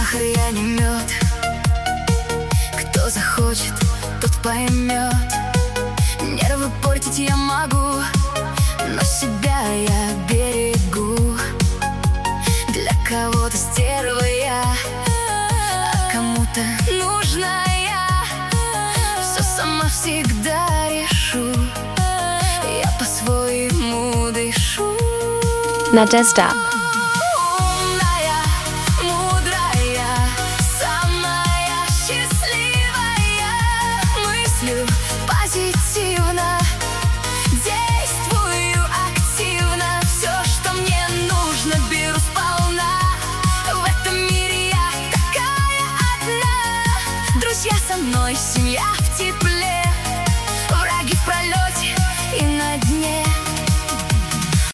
сахар, я не мед. Кто захочет, тот поймет. Нервы портить я могу, но себя я берегу. Для кого-то стерва я, а кому-то нужна я. Все сама всегда решу, я по-своему дышу. Надежда.